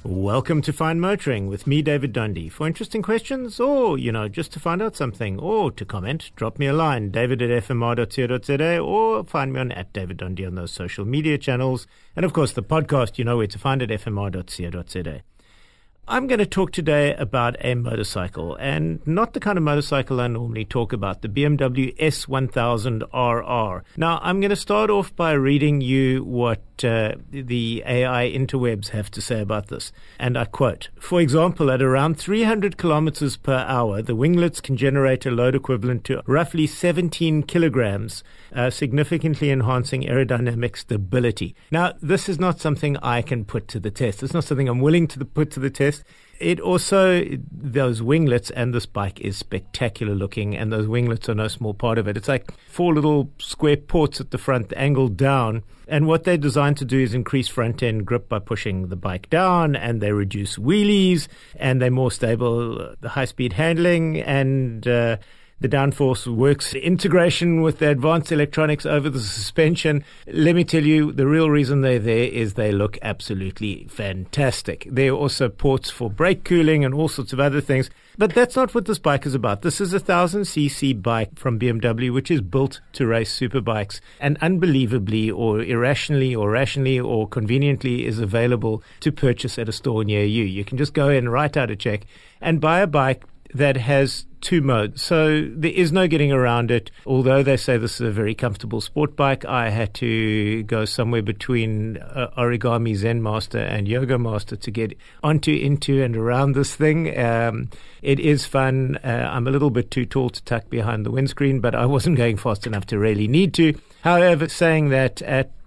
Welcome to Fine Motoring with me, David Dundee. For interesting questions or, just to find out something or to comment, drop me a line, david@fmr.co.za, or find me on @DavidDundee on those social media channels. And of course, the podcast, you know where to find it, fmr.co.za. I'm going to talk today about a motorcycle, and not the kind of motorcycle I normally talk about, the BMW S1000RR. Now, I'm going to start off by reading you what the AI interwebs have to say about this. And I quote, "For example, at around 300 kilometers per hour, the winglets can generate a load equivalent to roughly 17 kilograms, significantly enhancing aerodynamic stability." Now, this is not something I can put to the test. It's not something I'm willing to put to the test. It also, those winglets, and this bike is spectacular looking, and those winglets are no small part of it. It's like 4 little square ports at the front, angled down. And what they're designed to do is increase front-end grip by pushing the bike down, and they reduce wheelies, and they're more stable, the high-speed handling, and the downforce works integration with the advanced electronics over the suspension. Let me tell you, the real reason they're there is they look absolutely fantastic. There are also ports for brake cooling and all sorts of other things. But that's not what this bike is about. This is a 1000cc bike from BMW, which is built to race superbikes, and unbelievably or irrationally or rationally or conveniently is available to purchase at a store near you. You can just go in, write out a check, and buy a bike that has 2 modes. So there is no getting around it. Although they say this is a very comfortable sport bike, I had to go somewhere between Origami Zen Master and Yoga Master to get into, and around this thing. It is fun. I'm a little bit too tall to tuck behind the windscreen, but I wasn't going fast enough to really need to. However, saying that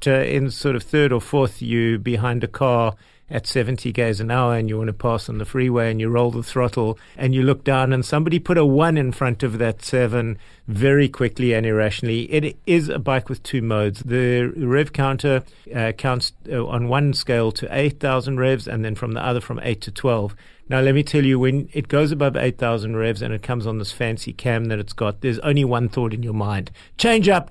in sort of third or fourth, you behind a car at 70 k's an hour and you want to pass on the freeway and you roll the throttle and you look down and somebody put a 1 in front of that 7 very quickly and irrationally. It is a bike with 2 modes. The rev counter counts on one scale to 8,000 revs, and then from the other from 8 to 12. Now, let me tell you, when it goes above 8,000 revs and it comes on this fancy cam that it's got, there's only one thought in your mind: change up.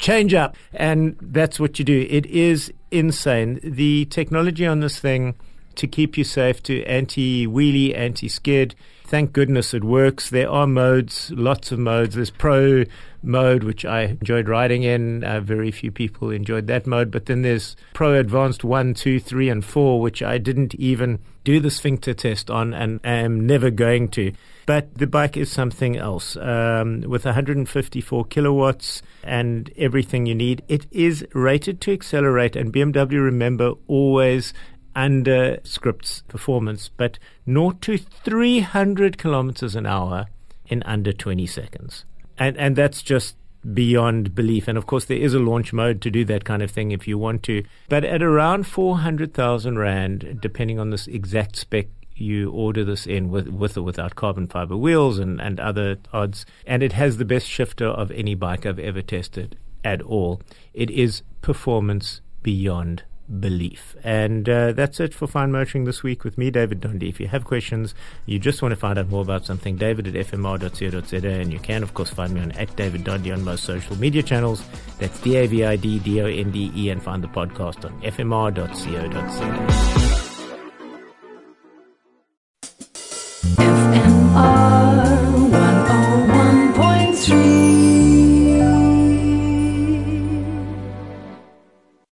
And that's what you do. It is insane. The technology on this thing to keep you safe, to anti-wheelie, anti-skid. Thank goodness it works. There are modes, lots of modes. There's Pro mode, which I enjoyed riding in. Very few people enjoyed that mode. But then there's Pro Advanced 1, 2, 3, and 4, which I didn't even do the sphincter test on and am never going to. But the bike is something else. With 154 kilowatts and everything you need, it is rated to accelerate. And BMW, remember, always under scripts performance, but 0 to 300 kilometers an hour in under 20 seconds. And that's just beyond belief. And of course, there is a launch mode to do that kind of thing if you want to. But at around 400,000 Rand, depending on this exact spec you order this in, with or without carbon fiber wheels and other odds. And it has the best shifter of any bike I've ever tested at all. It is performance beyond belief. And that's it for Fine Motoring this week with me, David Dundee. If you have questions, you just want to find out more about something, david@fmr.co.za, and you can, of course, find me on @DavidDundee on most social media channels. That's DavidDonde, and find the podcast on fmr.co.za.